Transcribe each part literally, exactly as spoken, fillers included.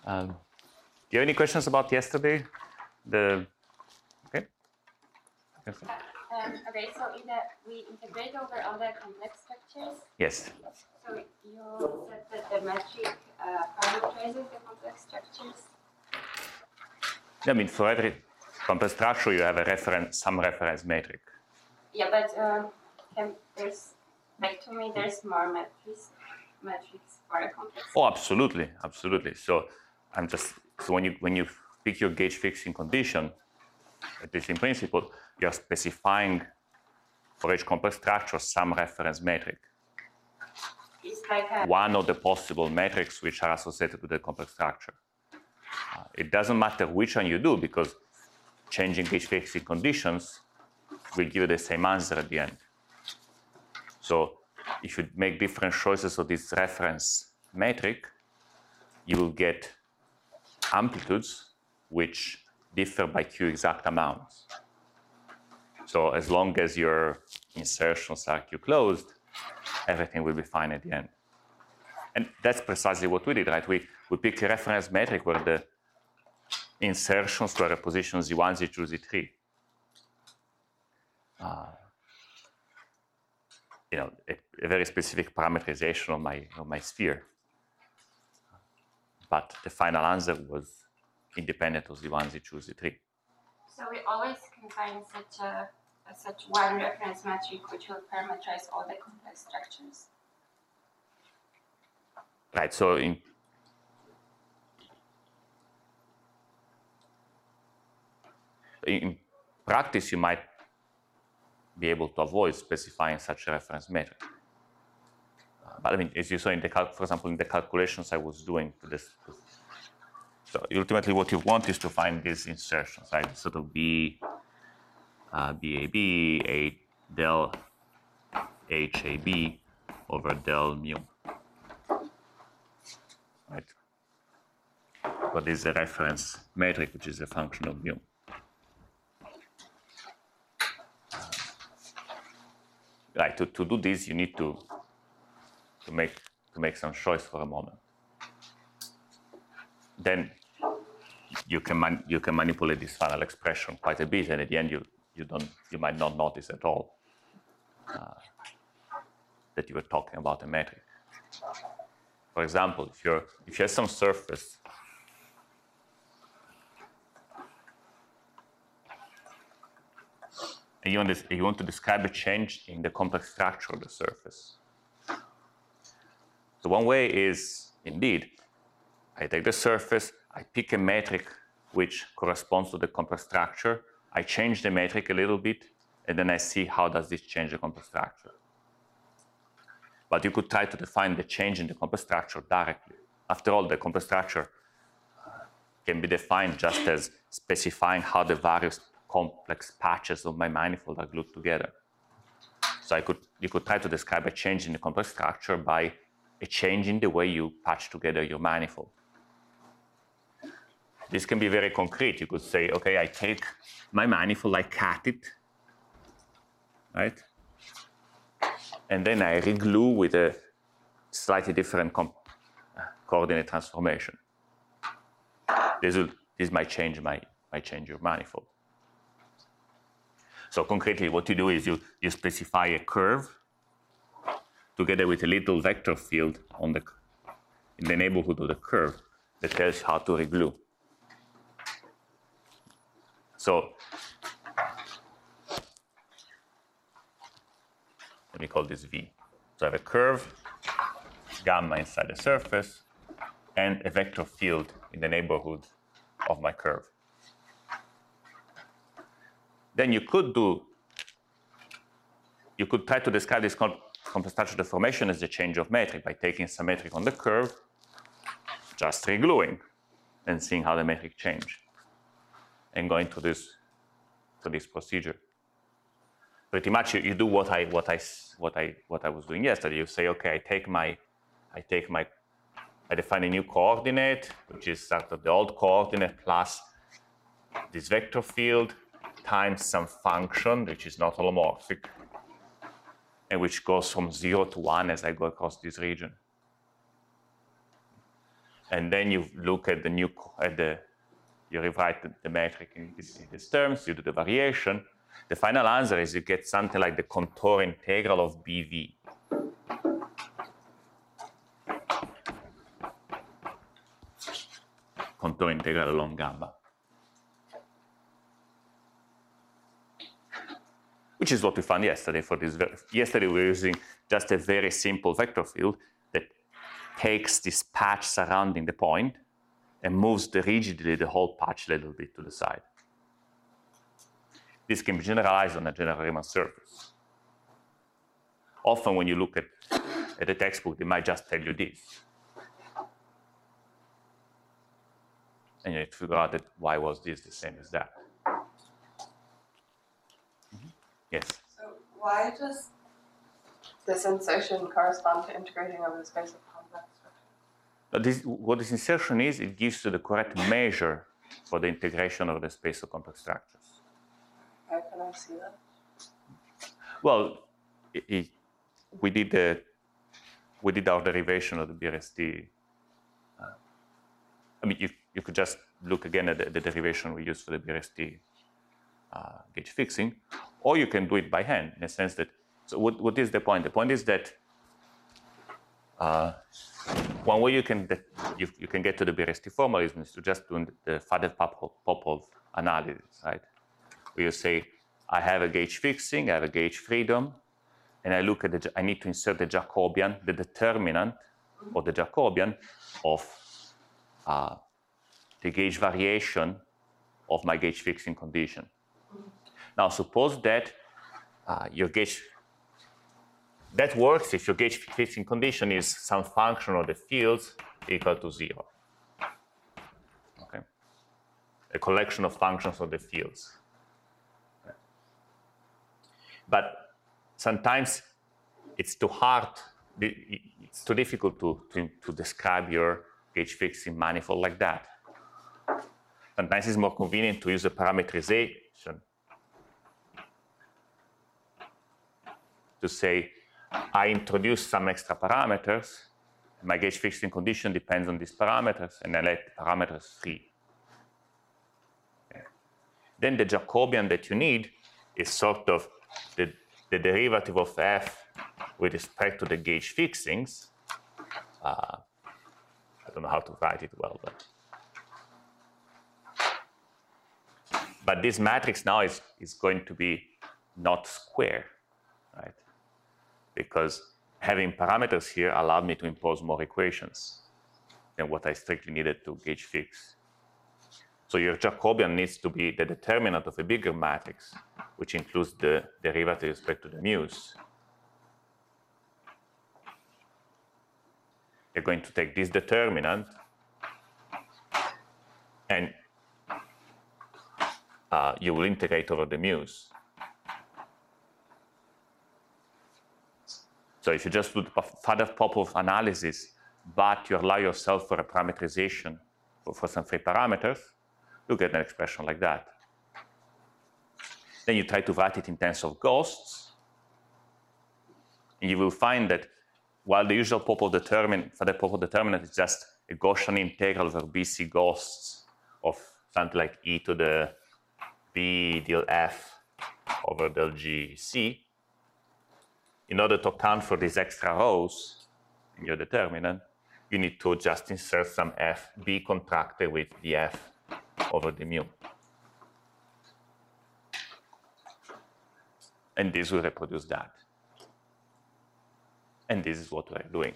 Um, do you have any questions about yesterday? The okay. Um, okay, so in the, we integrate over all the complex structures. Yes. So you said that the metric uh, parameterizes the complex structures. I mean, for every complex structure, you have a reference, some reference metric. Yeah, but um, can, there's like to me, there's more metrics metrics for a complex. Oh, absolutely, absolutely. So I'm just so when you when you pick your gauge fixing condition, at least in principle, you're specifying for each complex structure some reference metric. It's like a One of the possible metrics which are associated with the complex structure. Uh, it doesn't matter which one you do because changing gauge fixing conditions will give you the same answer at the end. So if you make different choices of this reference metric, you will get amplitudes which differ by Q exact amounts. So as long as your insertions are Q closed, everything will be fine at the end. And that's precisely what we did, right? We, we picked a reference metric where the insertions were at position Z one, Z two, Z three. Uh, you know, a, a very specific parameterization of my, of my sphere. But the final answer was independent of Z one, Z two, Z three. So we always can find such a, a such one reference metric which will parameterize all the complex structures. Right. So in in practice, you might be able to avoid specifying such a reference metric. Uh, but I mean, as you saw in the cal- for example, in the calculations I was doing to this. So ultimately, what you want is to find these insertions, right? Sort of B, uh, B A B, A del H A B over del mu, right? But this is a reference metric, which is a function of mu. Right. To, to do this, you need to to make to make some choice for a moment. Then you can man, you can manipulate this final expression quite a bit, and at the end you you don't you might not notice at all uh, that you were talking about a metric. For example, if you're if you have some surface and you want, this, you want to describe a change in the complex structure of the surface. So one way is indeed I take the surface, I pick a metric which corresponds to the complex structure, I change the metric a little bit, and then I see how does this change the complex structure. But you could try to define the change in the complex structure directly. After all, the complex structure can be defined just as specifying how the various complex patches of my manifold are glued together. So I could, you could try to describe a change in the complex structure by a change in the way you patch together your manifold. This can be very concrete. You could say, okay, I take my manifold, I cut it, right? And then I reglue with a slightly different coordinate transformation. This, will, this might change my might change your manifold. So concretely, what you do is you, you specify a curve together with a little vector field on the in the neighborhood of the curve that tells you how to reglue. So let me call this V. So I have a curve, gamma inside the surface, and a vector field in the neighborhood of my curve. Then you could do, you could try to describe this complex structure deformation as a change of metric by taking some metric on the curve, just regluing, and seeing how the metric change, and going through this, through this procedure. Pretty much, you, you do what I what I what I what I was doing yesterday. You say, okay, I take my, I take my, I define a new coordinate, which is sort of the old coordinate plus this vector field times some function which is not holomorphic, and which goes from zero to one as I go across this region. and then you look at the new, at the, you rewrite the, the metric in these, in these terms, you do the variation. The final answer is you get something like the contour integral of B V. Contour integral along gamma. Which is what we found yesterday for this. Yesterday we were using just a very simple vector field that takes this patch surrounding the point and moves the rigidly the whole patch a little bit to the side. This can be generalized on a general Riemann surface. Often when you look at, at the textbook, they might just tell you this. And you need to figure out that why was this the same as that. Mm-hmm. Yes? So why does this insertion correspond to integrating over the space of complex structures? But this, what this insertion is, it gives you the correct measure for the integration of the space of complex structures. How can I see that? Well, it, it, we did the we did our derivation of the B R S T. Uh, I mean, you you could just look again at the, the derivation we used for the B R S T uh, gauge fixing, or you can do it by hand in a sense that. So what what is the point? The point is that uh, one way you can that you, you can get to the B R S T formalism is to just do the Faddeev-Popov analysis, right? Where you say, I have a gauge fixing, I have a gauge freedom, and I look at the, I need to insert the Jacobian, the determinant or the Jacobian of uh, the gauge variation of my gauge fixing condition. Now, suppose that uh, your gauge, that works if your gauge fixing condition is some function of the fields equal to zero. Okay? A collection of functions of the fields. But sometimes it's too hard, it's too difficult to, to, to describe your gauge fixing manifold like that. Sometimes it's more convenient to use a parametrization to say, I introduce some extra parameters, my gauge fixing condition depends on these parameters, and I let parameters free. Okay. Then the Jacobian that you need is sort of the, the derivative of f with respect to the gauge fixings. Uh, I don't know how to write it well, but but this matrix now is, is going to be not square, right? Because having parameters here allowed me to impose more equations than what I strictly needed to gauge fix. So your Jacobian needs to be the determinant of a bigger matrix, which includes the derivative with respect to the mu's. You're going to take this determinant and uh, you will integrate over the mu's. So if you just do the Faddeev-Popov analysis, but you allow yourself for a parametrization for, for some free parameters, you get an expression like that. Then you try to write it in terms of ghosts, and you will find that while the usual Popov determinant, Faddeev-Popov determinant is just a Gaussian integral over B C ghosts of something like e to the b del f over del g c, in order to account for these extra rows in your determinant, you need to just insert some f, b contracted with the f over the mu. And this will reproduce that. And this is what we're doing.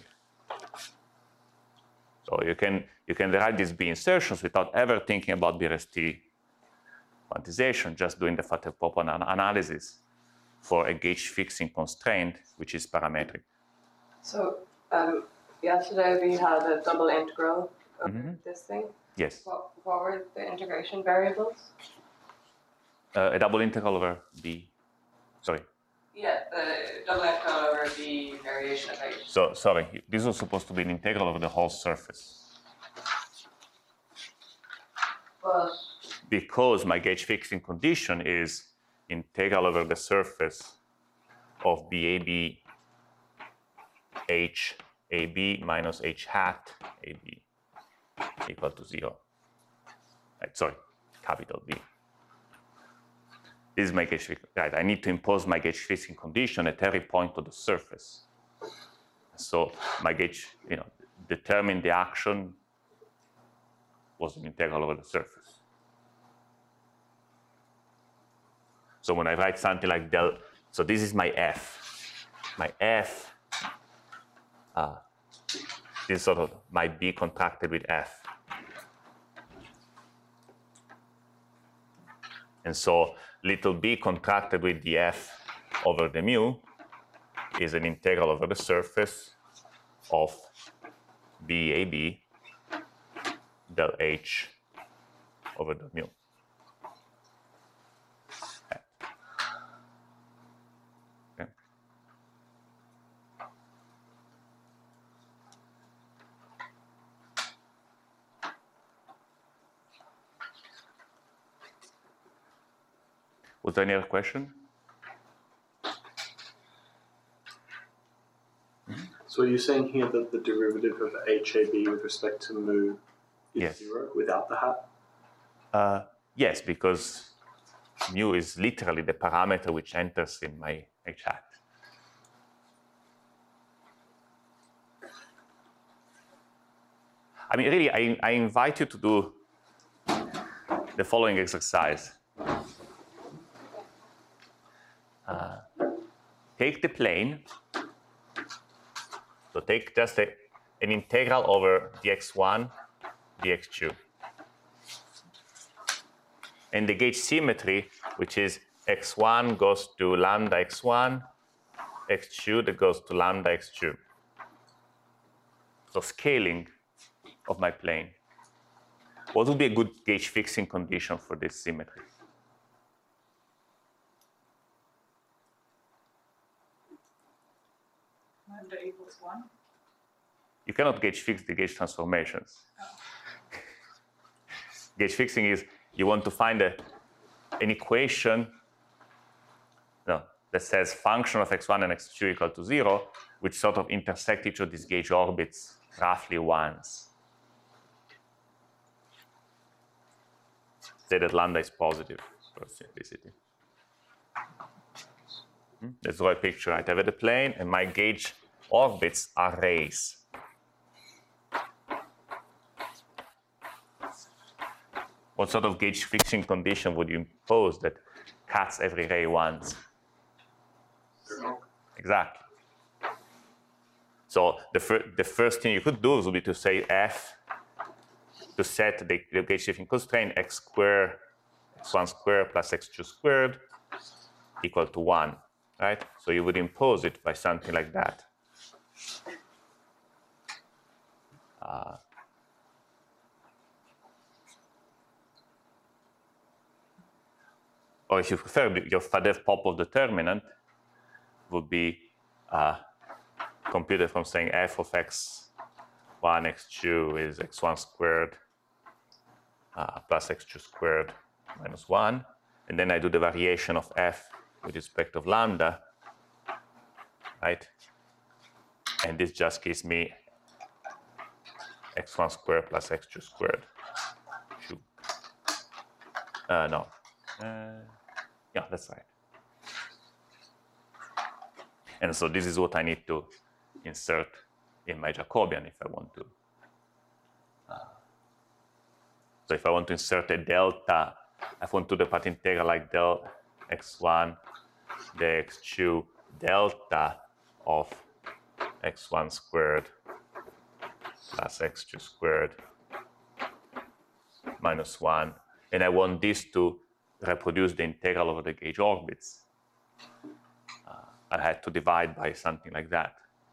So you can, you can derive these B insertions without ever thinking about B R S T quantization, just doing the Faddeev-Popov analysis for a gauge fixing constraint, which is parametric. So um, yesterday we had a double integral of Mm-hmm. this thing. Yes. What, what were the integration variables? Uh, a double integral over B. Sorry. Yeah, the double integral over the variation of h. So, sorry, this was supposed to be an integral over the whole surface. But Because my gauge fixing condition is integral over the surface of B A B H A B minus H hat A B. equal to zero. Right, sorry, capital B. This is my gauge fixing, right? I need to impose my gauge fixing condition at every point of the surface. So my gauge, you know, determine the action was an integral over the surface. So when I write something like del, so this is my F. My F, uh, this sort of might be contracted with F. And so little b contracted with the F over the mu is an integral over the surface of B A B del H over the mu. Okay. Okay. Was there any other question? So are you saying here that the derivative of H A B with respect to mu is Yes. zero without the hat? Uh, yes, because mu is literally the parameter which enters in my H hat. I mean, really, I, I invite you to do the following exercise. Uh, take the plane. So take just a, an integral over d x one, d x two. And the gauge symmetry, which is x one goes to lambda x one, x two that goes to lambda x two. So scaling of my plane. What would be a good gauge fixing condition for this symmetry? Lambda equals one. You cannot gauge fix the gauge transformations. Oh. Gauge fixing is you want to find a, an equation no, that says function of x one and x two equal to zero, which sort of intersect each of these gauge orbits roughly once. Say that lambda is positive for simplicity. Hmm? Let's draw a picture. Right? I have the plane, and my gauge orbits are rays. What sort of gauge fixing condition would you impose that cuts every ray once? Zero. Exactly. So the, fir the first thing you could do would be to say F to set the, the gauge shifting constraint x squared, x one squared plus x two squared equal to one, right? So you would impose it by something like that. Uh, or if you prefer, your Faddeev Popov determinant would be uh, computed from saying f of x one, x two is x one squared uh, plus x two squared minus one. And then I do the variation of f with respect of lambda, right? And this just gives me x one squared plus x two squared. Two. Uh, no. Uh, yeah, that's right. And so this is what I need to insert in my Jacobian if I want to. Uh, so if I want to insert a delta, I want to do the part integral like del x one, the x two delta of x one squared plus x two squared minus one. And I want this to reproduce the integral over the gauge orbits. Uh, I had to divide by something like that.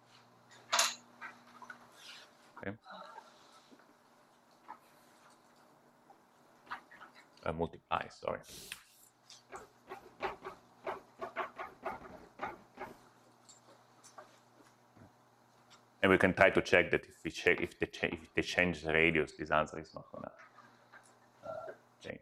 Okay. Uh, multiply, sorry. And we can try to check that if we check if they, cha if they change the radius, this answer is not gonna uh, change.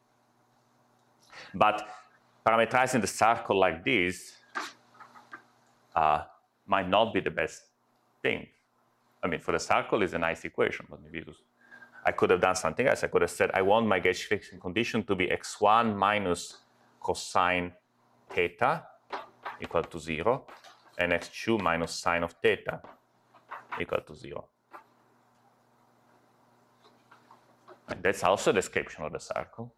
But parameterizing the circle like this uh, might not be the best thing. I mean, for the circle, it's a nice equation, but maybe to I could have done something else. I could have said, I want my gauge fixing condition to be x one minus cosine theta equal to zero, and x two minus sine of theta equal to zero. And that's also a description of the circle.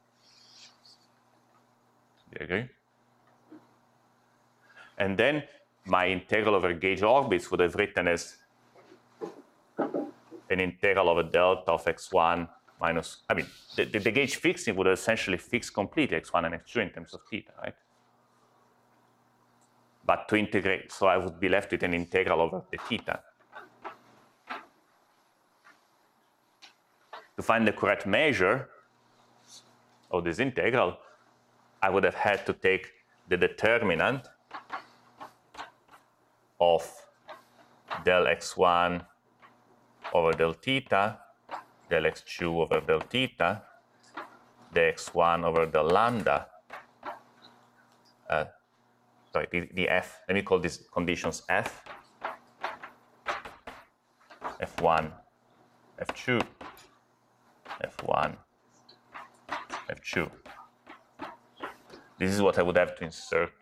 Do you agree? And then my integral over gauge orbits would have written as an integral over delta of x one minus, I mean, the, the, the gauge fixing would essentially fix completely x one and x two in terms of theta, right? But to integrate, so I would be left with an integral over the theta. To find the correct measure of this integral, I would have had to take the determinant of del x one over del theta, del x two over del theta, the x one over del lambda, uh, sorry, the, the f, let me call these conditions f, f one, f two, f one, f two. This is what I would have to insert.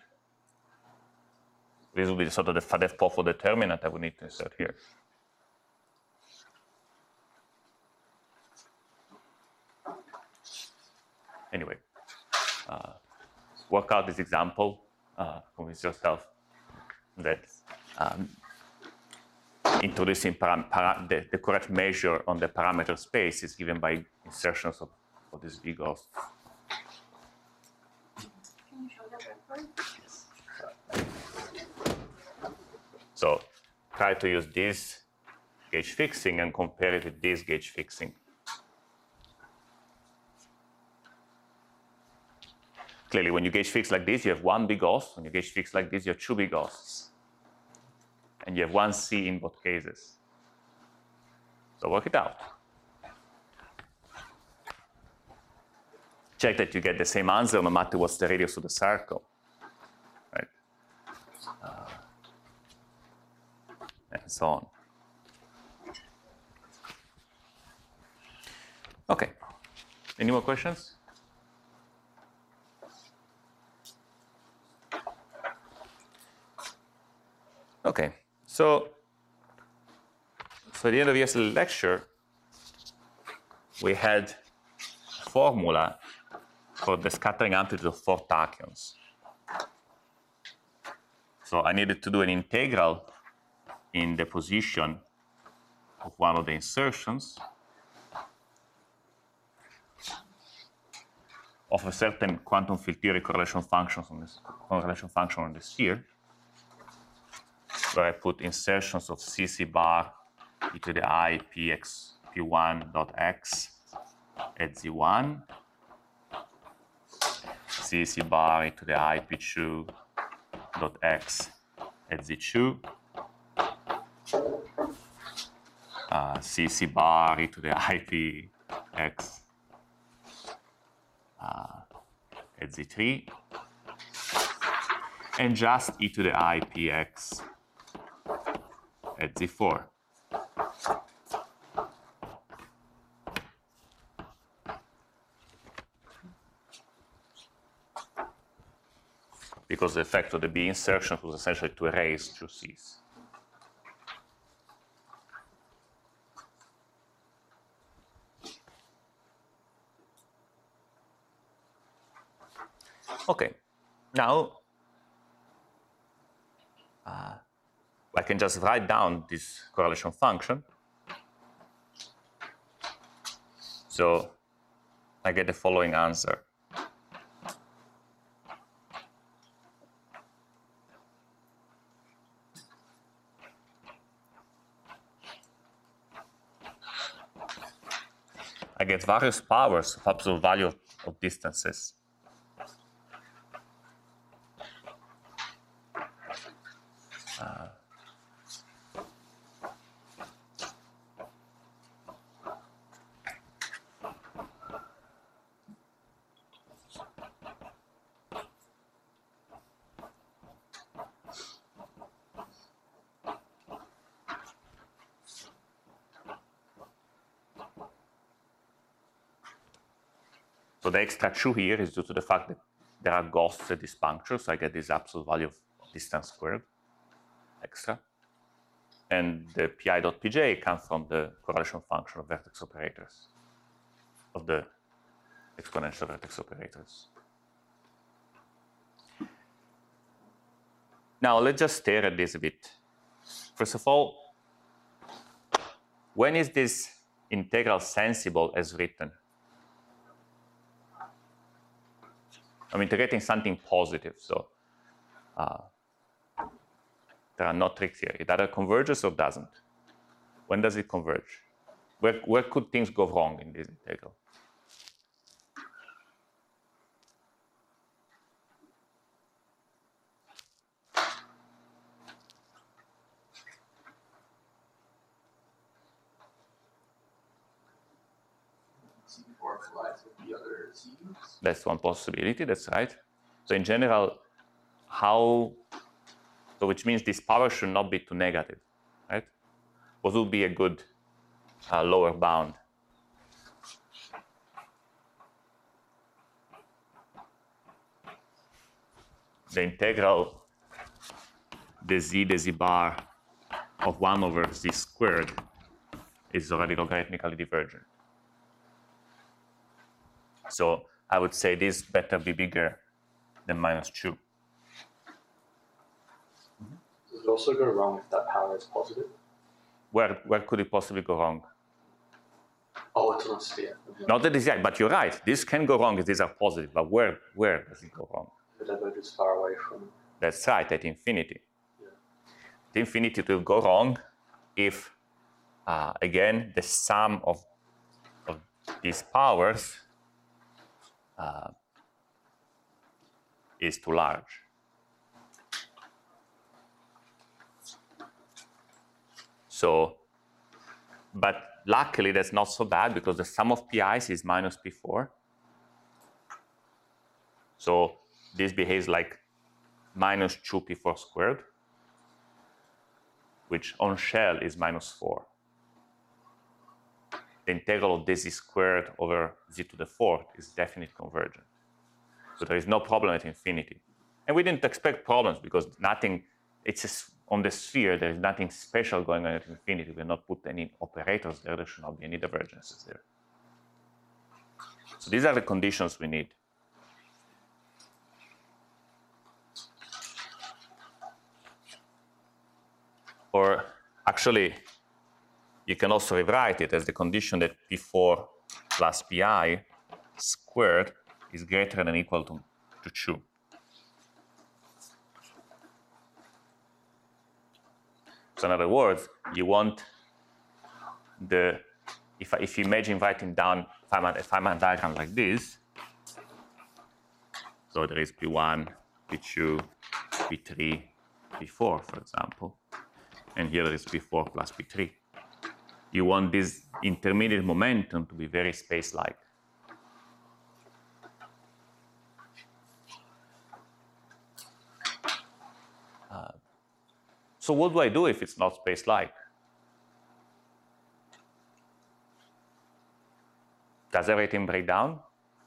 This would be sort of the Faddeev-Poffo determinant I would need to insert here. Anyway, uh, work out this example, uh, convince yourself that um, introducing param param the, the correct measure on the parameter space is given by insertions of, of these V ghosts. Can you show the record? So try to use this gauge fixing and compare it with this gauge fixing. Clearly, when you gauge fix like this, you have one big ghost. When you gauge fix like this, you have two big ghosts. And you have one C in both cases. So work it out. Check that you get the same answer no matter what's the radius of the circle. Right? Uh, and so on. Okay. Any more questions? Okay, so for the end of yesterday's lecture, we had a formula for the scattering amplitude of four tachyons. So I needed to do an integral in the position of one of the insertions of a certain quantum field theory correlation function on this correlation function on the sphere, where I put insertions of C C bar e to the I p x p one dot x at z one, C C bar e to the I p two dot x at z two, uh, C C bar e to the I p x uh, at z three, and just e to the I p x at z four. Because the effect of the B insertion was essentially to erase two C's. Okay, now uh, I can just write down this correlation function. So I get the following answer. I get various powers of absolute value of, of distances. Uh, So the extra two here is due to the fact that there are ghosts at this puncture, so I get this absolute value of distance squared extra. And the pi dot pj comes from the correlation function of vertex operators, of the exponential vertex operators. Now let's just stare at this a bit. First of all, when is this integral sensible as written? I'm integrating something positive, so uh, there are no tricks here. It either converges or doesn't. When does it converge? Where, where could things go wrong in this integral? C four collides with the other C's. That's one possibility, that's right. So in general, how, so which means this power should not be too negative, right? What would be a good uh, lower bound? The integral the z, the z bar of one over z squared is already logarithmically divergent. So I would say this better be bigger than minus two. Does it also go wrong if that power is positive? Where, where could it possibly go wrong? Oh, it's on a sphere. Not that it's right, but you're right. This can go wrong if these are positive, but where, where does it go wrong? The diverges far away from. That's right, at infinity. Yeah. At infinity, it will go wrong if, uh, again, the sum of, of these powers uh, is too large. So, but luckily that's not so bad because the sum of pi's is minus p four. So this behaves like minus two p four squared, which on shell is minus four. The integral of this z squared over z to the fourth is definitely convergent. So there is no problem at infinity. And we didn't expect problems because nothing, it's just on the sphere, there is nothing special going on at infinity. We will not put any operators there, there should not be any divergences there. So these are the conditions we need. Or actually, you can also rewrite it as the condition that p four plus pi squared is greater than or equal to, to two. So in other words, you want the, if, if you imagine writing down a Feynman diagram like this, so there is p one, p two, p three, p four, for example, and here there is p four plus p three. You want this intermediate momentum to be very space-like. Uh, so what do I do if it's not space-like? Does everything break down?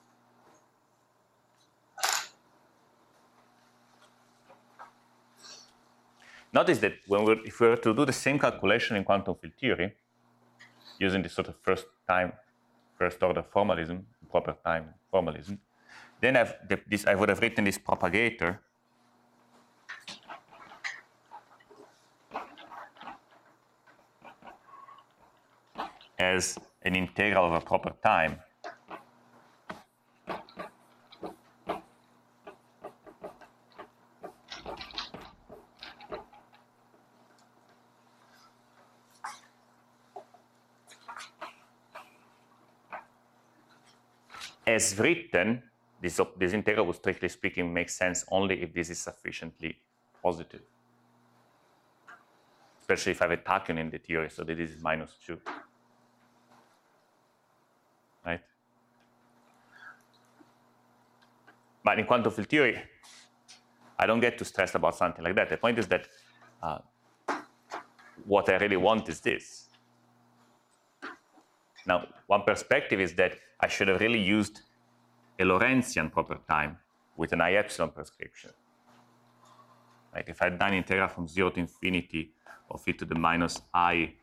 Notice that when we're, if we were to do the same calculation in quantum field theory, using this sort of first time, first order formalism, proper time formalism, then I've, this, I would have written this propagator as an integral of a proper time as written. This, this integral would, strictly speaking, make sense only if this is sufficiently positive, especially if I have a tachyon in the theory, so that this is minus two. Right? But in quantum field theory, I don't get too stressed about something like that. The point is that uh, what I really want is this. Now, one perspective is that I should have really used a Lorentzian proper time with an I epsilon prescription. Right? If I had done integral from zero to infinity of e to the minus I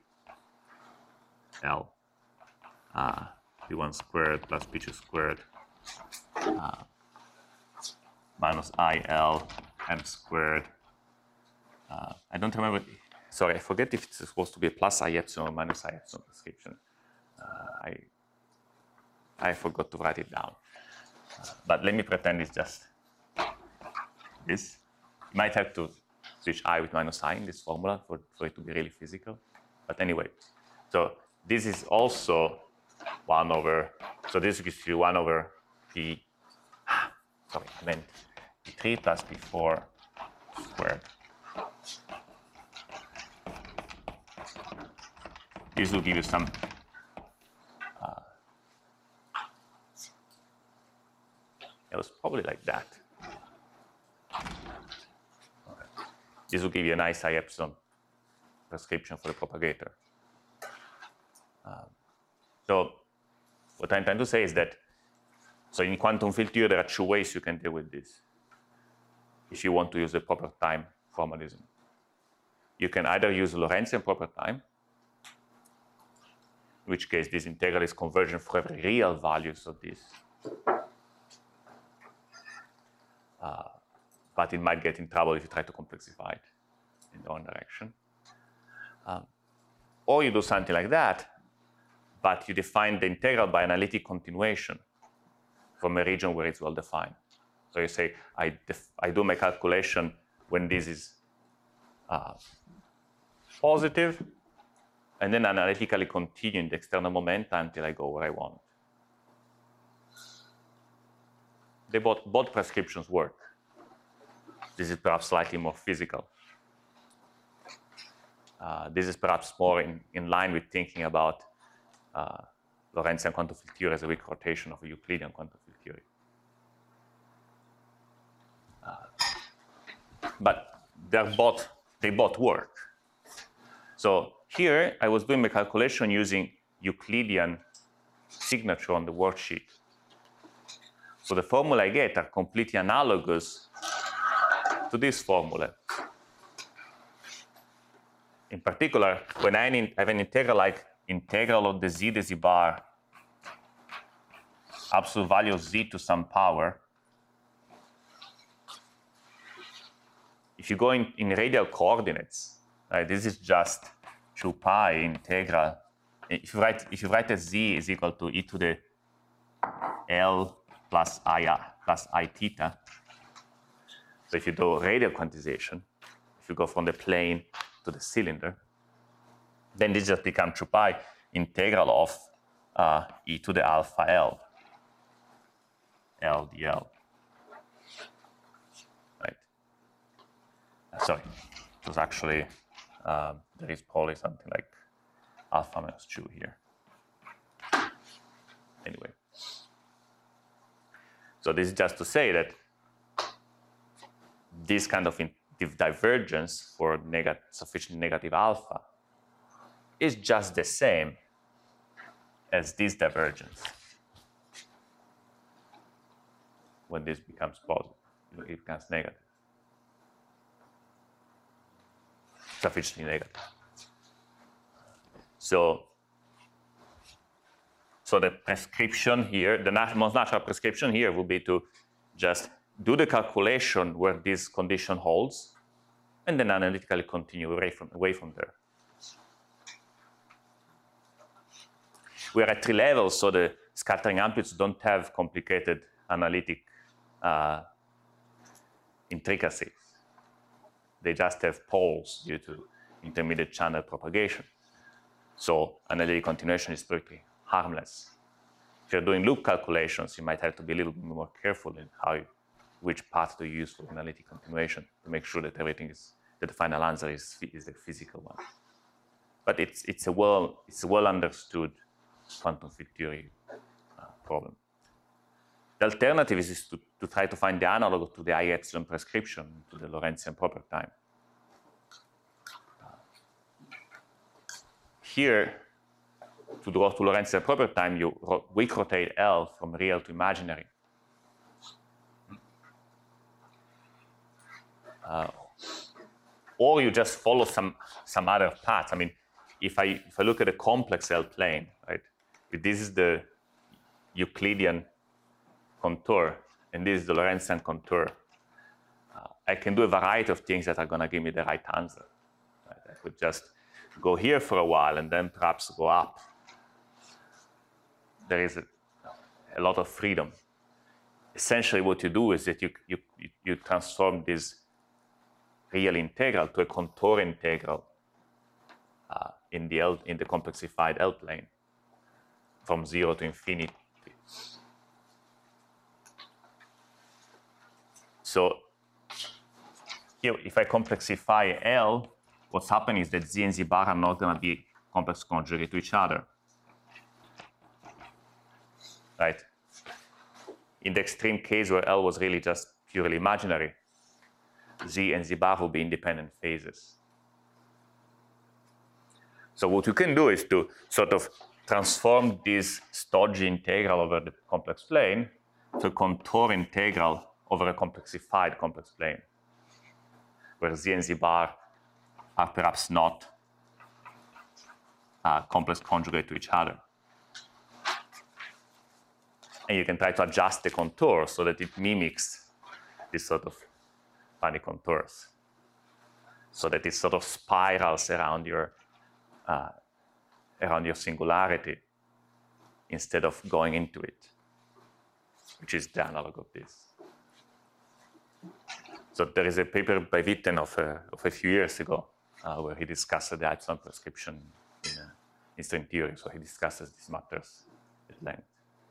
L, uh, p one squared plus p two squared uh, minus I L m squared. Uh, I don't remember. Sorry, I forget if it's supposed to be a plus I epsilon or minus I epsilon prescription. Uh, I I forgot to write it down. Uh, but let me pretend it's just this. You might have to switch I with minus I in this formula for, for it to be really physical. But anyway, so this is also one over, so this gives you one over p, sorry, I meant p three plus p four squared. This will give you some uh, it was probably like that. Okay. This will give you a nice I epsilon prescription for the propagator. Um, so what I'm trying to say is that, so in quantum field theory, there are two ways you can deal with this. If you want to use the proper time formalism, you can either use Lorentzian proper time, in which case this integral is convergent for every real values of this. Uh, but it might get in trouble if you try to complexify it in the wrong direction. Um, or you do something like that, but you define the integral by analytic continuation from a region where it's well defined. So you say, I, def I do my calculation when this is uh, positive, and then analytically continue in the external momenta until I go where I want. They both, both prescriptions work. This is perhaps slightly more physical. Uh, this is perhaps more in, in line with thinking about uh, Lorentzian quantum field theory as a weak rotation of a Euclidean quantum field theory. Uh, but they're both, they both work. So here I was doing my calculation using Euclidean signature on the worksheet. So the formula I get are completely analogous to this formula. In particular, when I have an integral like integral of the z, the z bar, absolute value of z to some power, if you go in, in radial coordinates, right, this is just two pi integral. If you write, if you write that z is equal to e to the L plus I plus I theta. So if you do radial quantization, if you go from the plane to the cylinder, then this just becomes two pi integral of uh, e to the alpha L, L dl. Right? Uh, sorry, it was actually, um, there is probably something like alpha minus two here. Anyway. So this is just to say that this kind of divergence for neg sufficiently negative alpha is just the same as this divergence when this becomes positive, it becomes negative, sufficiently negative. So, so the prescription here, the nat most natural prescription here would be to just do the calculation where this condition holds, and then analytically continue away from, away from there. We are at three levels, so the scattering amplitudes don't have complicated analytic uh, intricacies. They just have poles due to intermediate channel propagation. So analytic continuation is pretty harmless. If you're doing loop calculations, you might have to be a little bit more careful in how you, which path to use for analytic continuation to make sure that everything is, that the final answer is, is the physical one. But it's, it's a well, it's a well understood quantum field theory uh, problem. The alternative is, is to, to try to find the analog to the I epsilon prescription to the Lorentzian proper time. Uh, here, to draw to Lorentzian proper time, you ro weak rotate L from real to imaginary. Uh, or you just follow some, some other path. I mean, if I, if I look at a complex L plane, right, if this is the Euclidean contour, and this is the Lorentzian contour, uh, I can do a variety of things that are going to give me the right answer. Right? I could just go here for a while and then perhaps go up. There is a, a lot of freedom. Essentially, what you do is that you, you, you transform this real integral to a contour integral uh, in, the L, in the complexified L plane from zero to infinity. So here, if I complexify L, what's happening is that Z and Z bar are not going to be complex conjugate to each other. Right? In the extreme case where L was really just purely imaginary, Z and Z bar will be independent phases. So what you can do is to sort of transform this stodgy integral over the complex plane to a contour integral over a complexified complex plane, where Z and Z bar are perhaps not uh, complex conjugate to each other. And you can try to adjust the contour so that it mimics this sort of funny contours, so that it sort of spirals around your uh, around your singularity instead of going into it, which is the analog of this. So there is a paper by Witten of a, of a few years ago uh, where he discussed the epsilon prescription in, uh, in string theory. So he discusses these matters at length.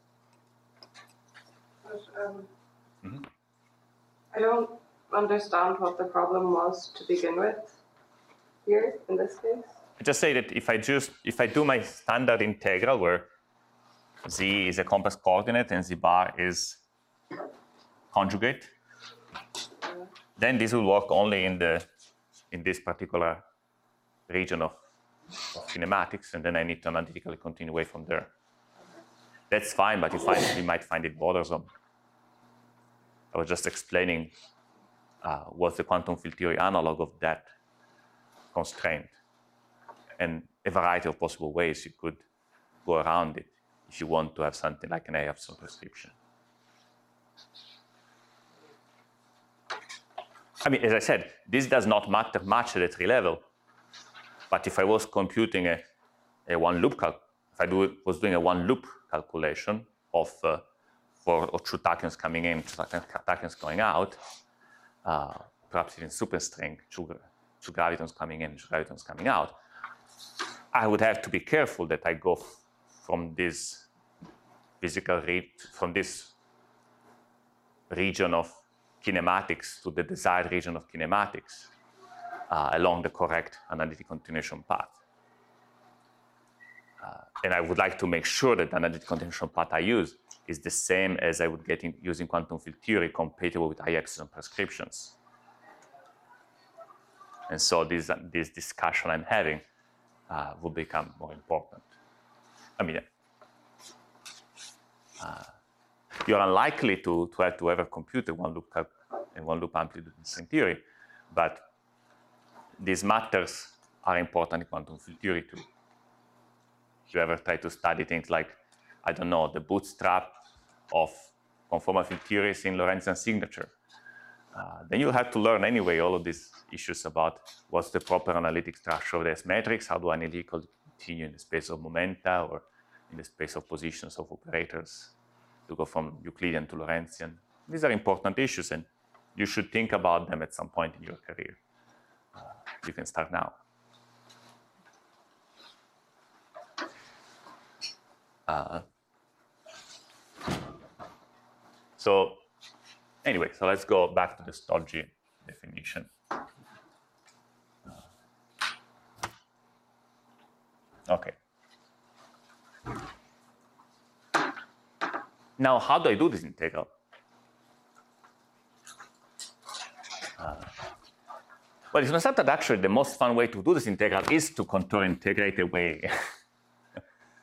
But, um, Mm-hmm. I don't understand what the problem was to begin with here in this case. I just say that if I just if I do my standard integral where Z is a complex coordinate and Z bar is conjugate, then this will work only in the in this particular region of, of kinematics, and then I need to analytically continue away from there. That's fine, but you find you might find it bothersome. I was just explaining uh, what's the quantum field theory analog of that constraint, and a variety of possible ways you could go around it if you want to have something like an A epsilon prescription. I mean, as I said, this does not matter much at the tree level, but if I was computing a, a one loop, cal if I do, was doing a one loop calculation of uh, for or two tachyons coming in, two tachyons going out, uh, perhaps even superstring, two, two gravitons coming in, two gravitons coming out, I would have to be careful that I go from this physical re from this region of kinematics to the desired region of kinematics uh, along the correct analytic continuation path. Uh, and I would like to make sure that the analytic continuation path I use is the same as I would get in using quantum field theory compatible with I epsilon prescriptions. And so this, uh, this discussion I'm having uh, will become more important. I mean, uh, you're unlikely to, to have to ever compute a one loop and one loop amplitude in string theory, but these matters are important in quantum field theory too. If you ever try to study things like, I don't know, the bootstrap of conformal field theories in Lorentzian signature, uh, then you have to learn anyway all of these issues about what's the proper analytic structure of the S matrix, how do analytically continue in the space of momenta or in the space of positions of operators to go from Euclidean to Lorentzian. These are important issues, and you should think about them at some point in your career. Uh, you can start now. Uh, so anyway, so let's go back to the stodgy definition. Uh, okay. Now, how do I do this integral? Uh, well, it's not that actually the most fun way to do this integral is to contour integrate away.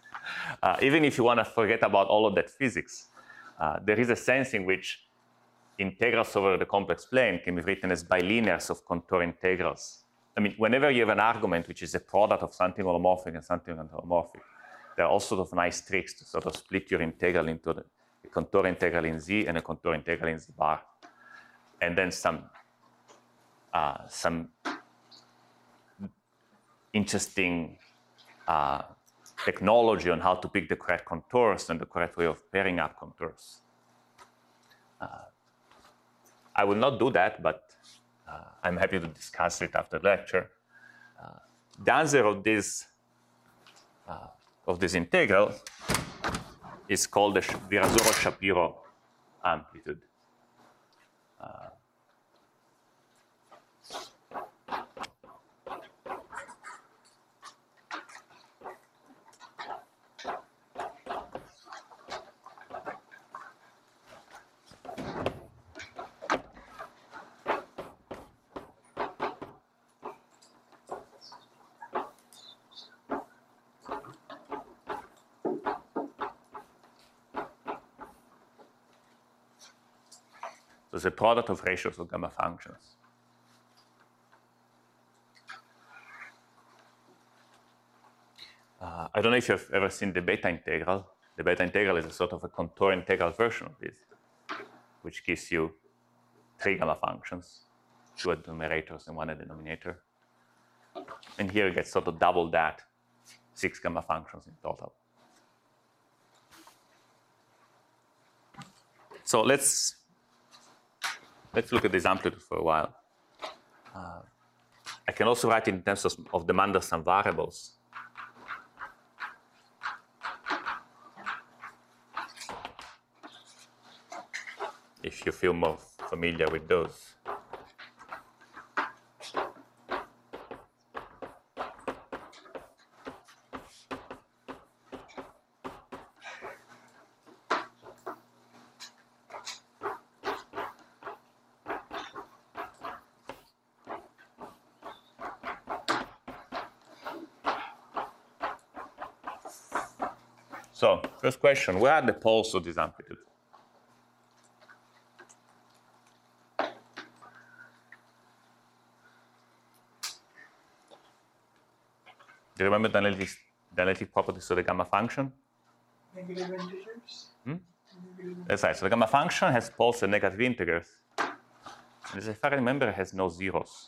Uh, even if you want to forget about all of that physics, uh, there is a sense in which integrals over the complex plane can be written as bilinears of contour integrals. I mean, whenever you have an argument which is a product of something holomorphic and something anthropomorphic, there are all sorts of nice tricks to sort of split your integral into the, a contour integral in Z and a contour integral in Z bar. And then some, uh, some interesting uh, technology on how to pick the correct contours and the correct way of pairing up contours. Uh, I will not do that, but uh, I'm happy to discuss it after the lecture. Uh, the answer of this, uh, of this integral is called the Virasoro-Shapiro amplitude. Uh, So it's a product of ratios of gamma functions. Uh, I don't know if you've ever seen the beta integral. The beta integral is a sort of a contour integral version of this, which gives you three gamma functions, two at the numerators and one at the denominator. And here you get sort of double that, six gamma functions in total. So let's Let's look at this amplitude for a while. Uh, I can also write it in terms of, of the Mandelson variables. If you feel more familiar with those. So, first question, where are the poles of this amplitude? Do you remember the analytic, the analytic properties of the gamma function? Negative integers. Hmm? That's right. So the gamma function has poles and negative integers. And as I remember, it has no zeros.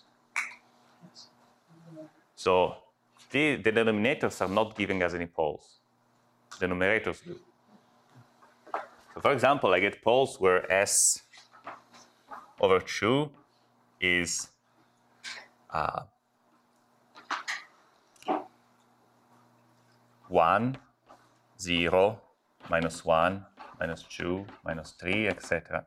So the, the denominators are not giving us any poles. The numerators do. So for example, I get poles where S over two is uh, one, zero, minus one, minus two, minus three, et cetera.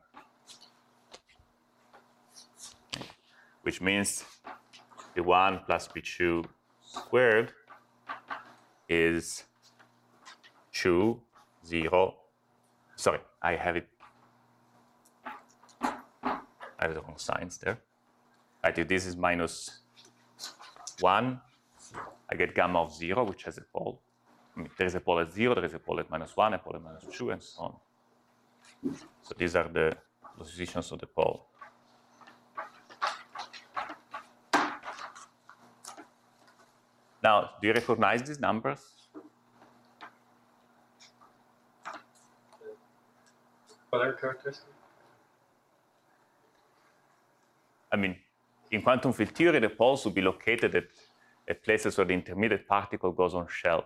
Which means the one plus b two squared is two, zero. Sorry, I have it. I have the wrong signs there. Right, if this is minus one, I get gamma of zero, which has a pole. I mean, there is a pole at zero, there is a pole at minus one, a pole at minus two, and so on. So these are the positions of the pole. Now, do you recognize these numbers? What are characteristics? I mean, in quantum field theory, the poles will be located at, at places where the intermediate particle goes on shell.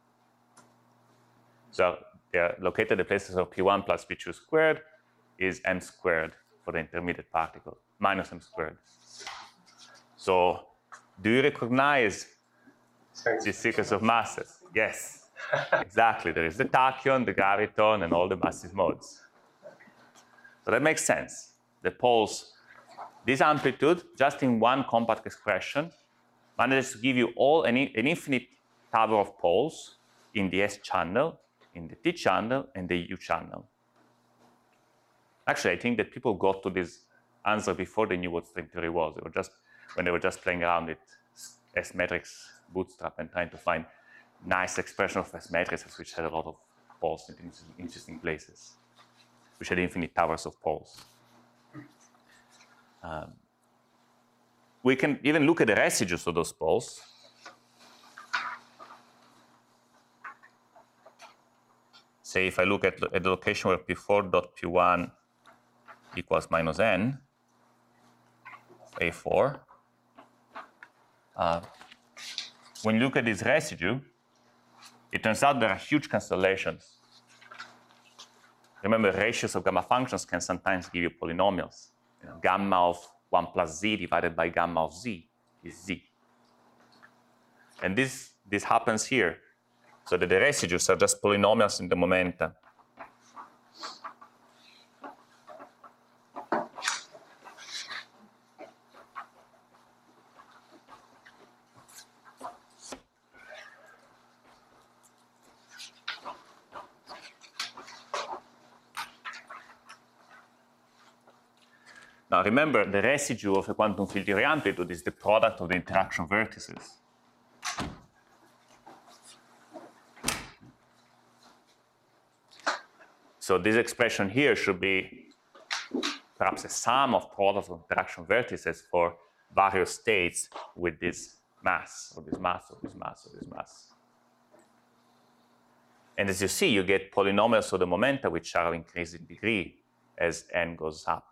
So they are located at places where p one plus p two squared is m squared for the intermediate particle, minus m squared. So do you recognize these sequence of masses? Yes, exactly. There is the tachyon, the graviton, and all the massive modes. So that makes sense. The poles, this amplitude, just in one compact expression, manages to give you all an, an infinite tower of poles in the S channel, in the T channel, and the U channel. Actually, I think that people got to this answer before they knew what string theory was. They were just, when they were just playing around with S matrix bootstrap and trying to find nice expression of S matrices which had a lot of poles in interesting places, which had infinite towers of poles. Um, we can even look at the residues of those poles. Say if I look at, at the location where P four dot P one equals minus n, A four, uh, when you look at this residue, it turns out there are huge cancellations. Remember, ratios of gamma functions can sometimes give you polynomials. You know, gamma of one plus z divided by gamma of z is z. And this, this happens here, so that the residues are just polynomials in the momenta. Now remember, the residue of a quantum field theory amplitude is the product of the interaction vertices. So this expression here should be perhaps a sum of products of interaction vertices for various states with this mass, or this mass, or this mass, or this mass. And as you see, you get polynomials of the momenta which are of increasing degree as n goes up.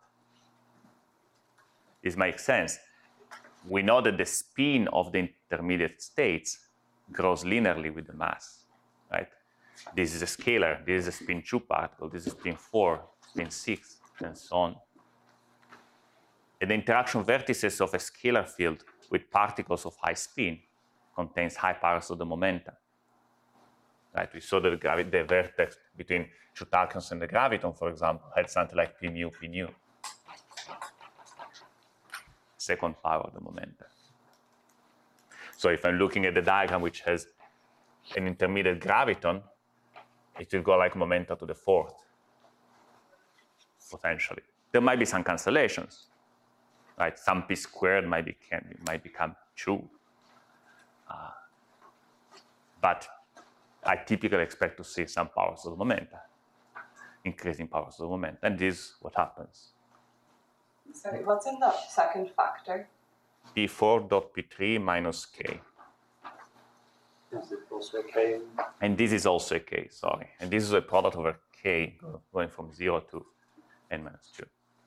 This makes sense. We know that the spin of the intermediate states grows linearly with the mass, right? This is a scalar, this is a spin two particle, this is spin four, spin six, and so on. And the interaction vertices of a scalar field with particles of high spin contains high powers of the momenta. Right? We saw that the, gravi the vertex between two tachyons and the graviton, for example, had something like p mu, p nu. Second power of the momenta. So if I'm looking at the diagram which has an intermediate graviton, it will go like momenta to the fourth, potentially. There might be some cancellations, right? Some p squared might, be, can, might become two. Uh, but I typically expect to see some powers of the momenta, increasing powers of the momenta, and this is what happens. Sorry, what's in that second factor? P four dot P three minus k. Is it also a K? And this is also a k, sorry. And this is a product over k going from zero to n minus two.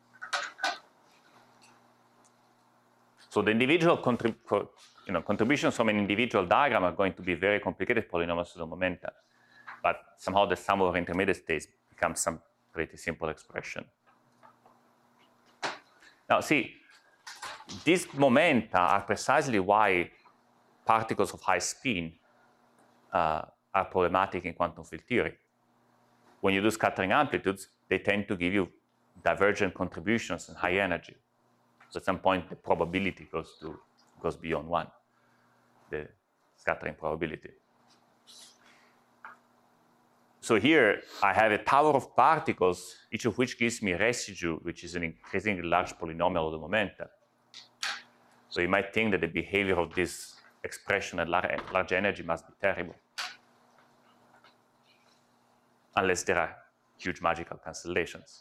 So the individual contrib you know, contributions from an individual diagram are going to be very complicated polynomials to the momenta. But somehow the sum of intermediate states becomes some pretty simple expression. Now see, these momenta are precisely why particles of high spin uh, are problematic in quantum field theory. When you do scattering amplitudes, they tend to give you divergent contributions and high energy. So at some point, the probability goes to goes beyond one, the scattering probability. So here I have a tower of particles, each of which gives me a residue, which is an increasingly large polynomial of the momenta. So you might think that the behavior of this expression at large, large energy must be terrible, unless there are huge magical cancellations.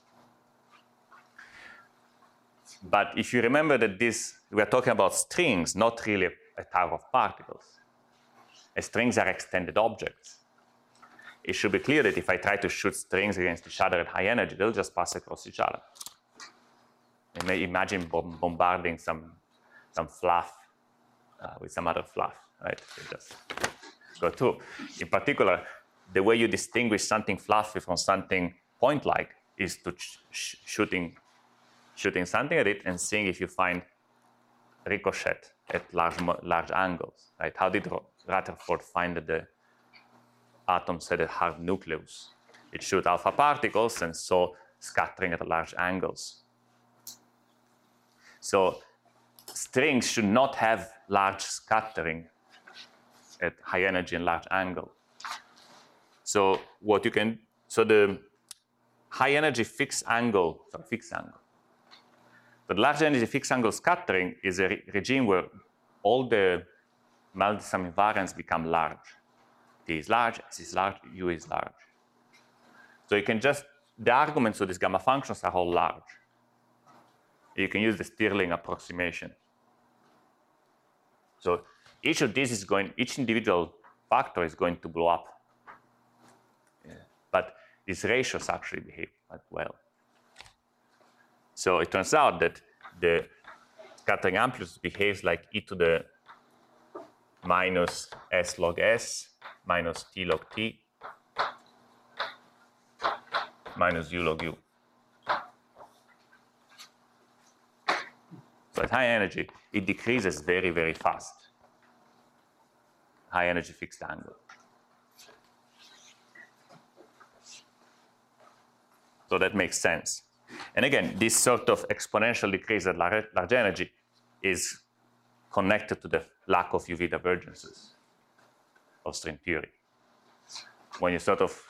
But if you remember that this, we are talking about strings, not really a tower of particles. And strings are extended objects. It should be clear that if I try to shoot strings against each other at high energy, they'll just pass across each other. You may imagine bombarding some, some fluff uh, with some other fluff, right? They just go through. In particular, the way you distinguish something fluffy from something point-like is to sh shooting, shooting something at it and seeing if you find ricochet at large, large angles, right? How did Rutherford find that the atoms had a hard nucleus? It shot alpha particles and saw scattering at large angles. So strings should not have large scattering at high energy and large angle. So what you can, so the high energy fixed angle, sorry, fixed angle. The large energy fixed angle scattering is a re regime where all the multi-sum invariants become large. T is large, S is large, U is large. So you can just, the arguments of these gamma functions are all large. You can use the Stirling approximation. So each of these is going, each individual factor is going to blow up. Yeah. But these ratios actually behave quite well. So it turns out that the scattering amplitude behaves like e to the minus s log s minus t log t minus u log u. So at high energy, it decreases very, very fast. High energy fixed angle. So that makes sense. And again, this sort of exponential decrease at large, large energy is connected to the lack of U V divergences of string theory. When you sort of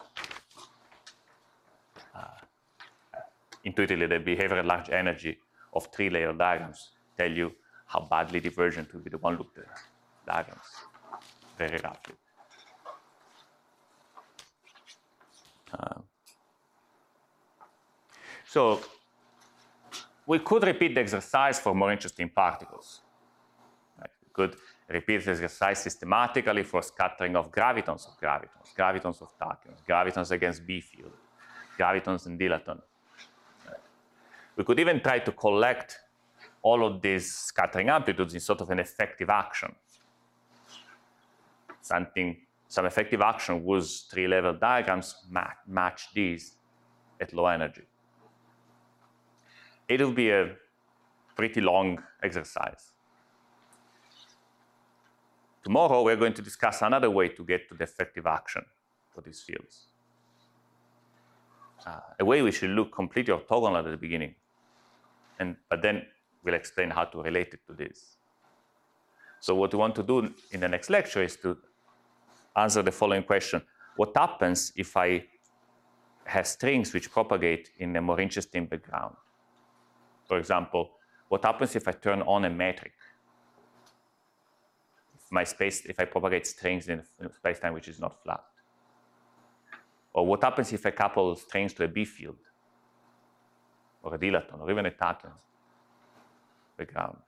uh, intuitively, the behavior at large energy of three-layer diagrams tell you how badly divergent will be the one-loop diagrams, very roughly. Uh, so we could repeat the exercise for more interesting particles. Right? We could repeat the exercise systematically for scattering of gravitons of gravitons, gravitons of tachyons, gravitons against B field, gravitons and dilaton. Right? We could even try to collect all of these scattering amplitudes in sort of an effective action. Something, some effective action whose three-level diagrams ma match these at low energy. It will be a pretty long exercise. Tomorrow, we're going to discuss another way to get to the effective action for these fields. Uh, a way which will look completely orthogonal at the beginning, and, but then we'll explain how to relate it to this. So what we want to do in the next lecture is to answer the following question. What happens if I have strings which propagate in a more interesting background? For example, what happens if I turn on a metric? If my space, if I propagate strings in a space-time which is not flat? Or what happens if I couple strings to a B field? Or a dilaton, or even a tachyon background?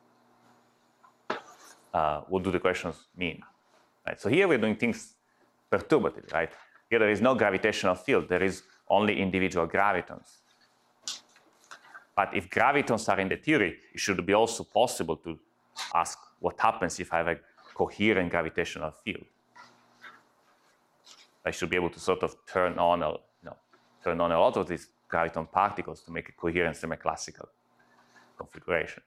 Uh, what do the questions mean? Right? So here we're doing things perturbative, right? Here there is no gravitational field, there is only individual gravitons. But if gravitons are in the theory, it should be also possible to ask what happens if I have a coherent gravitational field. I should be able to sort of turn on a, you know, turn on a lot of these graviton particles to make a coherent semi-classical configuration.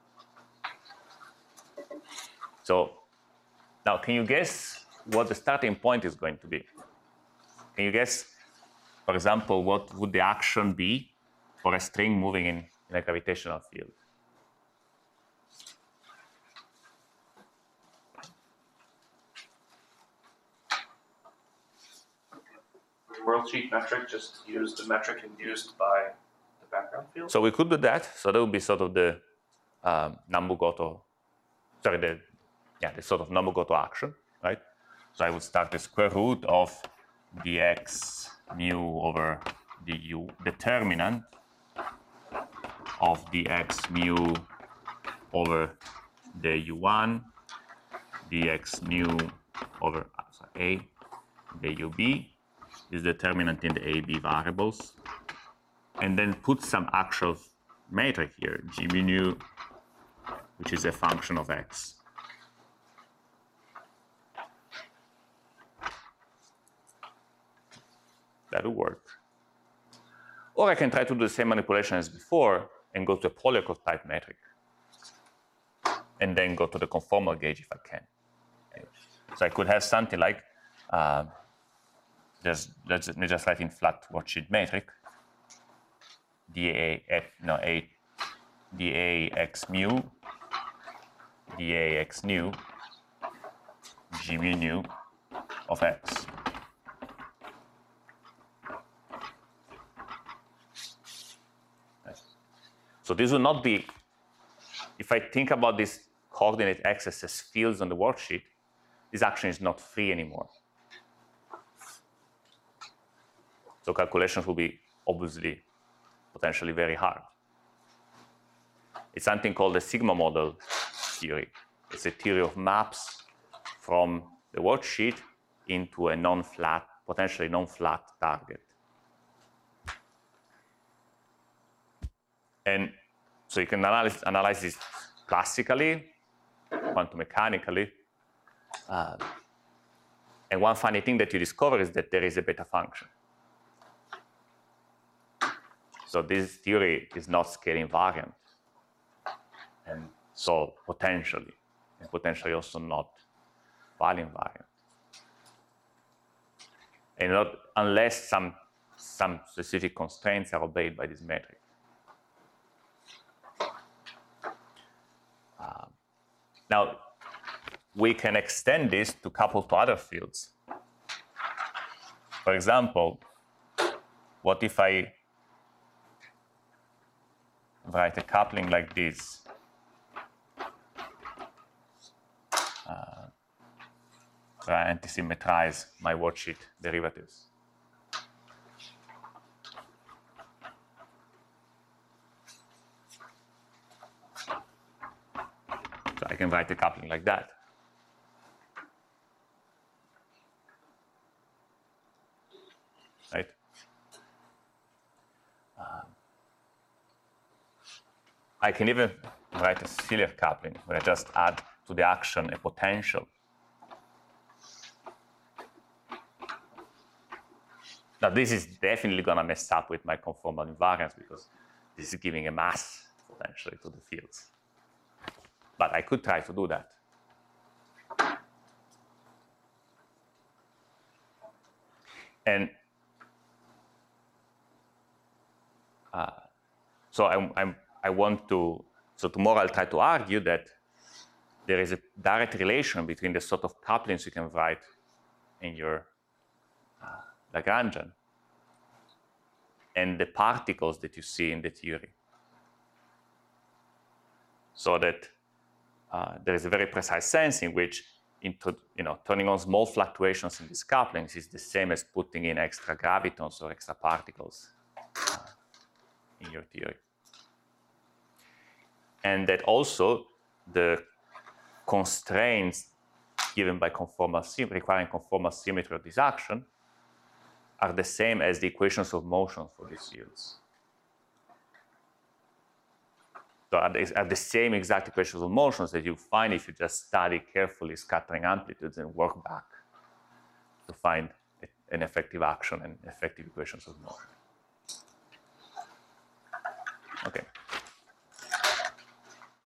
So now, can you guess what the starting point is going to be? Can you guess, for example, what would the action be for a string moving in, in a gravitational field? Worldsheet metric, just use the metric induced by the background field? So we could do that. So that would be sort of the um, Nambu-Goto, sorry, the, yeah, the sort of Nambu-Goto action, right? So I would start the square root of dx mu over du, determinant of dx mu over the u one, dx mu over sorry, a, the ub is determinant in the a, b variables, and then put some actual metric here, g mu nu, which is a function of x. That will work. Or I can try to do the same manipulation as before and go to a Polyakov type metric, and then go to the conformal gauge if I can. So I could have something like, uh, just let's just write in flat worldsheet metric, dA no a dA x mu, dA x nu, g mu nu of x. So this will not be, if I think about this coordinate axis as fields on the worksheet, this action is not free anymore. So calculations will be obviously potentially very hard. It's something called the sigma model theory. It's a theory of maps from the worldsheet into a non-flat, potentially non-flat target. And so you can analyze, analyze this classically, quantum mechanically. Uh, and one funny thing that you discover is that there is a beta function. So this theory is not scale invariant. And so potentially, and potentially also not value invariant. And not unless some, some specific constraints are obeyed by this metric. Uh, now, we can extend this to couple to other fields. For example, what if I write a coupling like this? Uh, so I anti-symmetrize my worldsheet derivatives. So I can write a coupling like that. Right? Um, I can even write a sillier coupling where I just add to the action a potential. Now, this is definitely going to mess up with my conformal invariance because this is giving a mass potentially to the fields. But I could try to do that. And uh, so I'm, I'm, I want to, so tomorrow I'll try to argue that there is a direct relation between the sort of couplings you can write in your uh, Lagrangian and the particles that you see in the theory. So that uh, there is a very precise sense in which into, you know, turning on small fluctuations in these couplings is the same as putting in extra gravitons or extra particles uh, in your theory. And that also the constraints given by conformal symmetry, requiring conformal symmetry of this action, are the same as the equations of motion for these fields. So are the, are the same exact equations of motions that you find if you just study carefully scattering amplitudes and work back to find an effective action and effective equations of motion. Okay.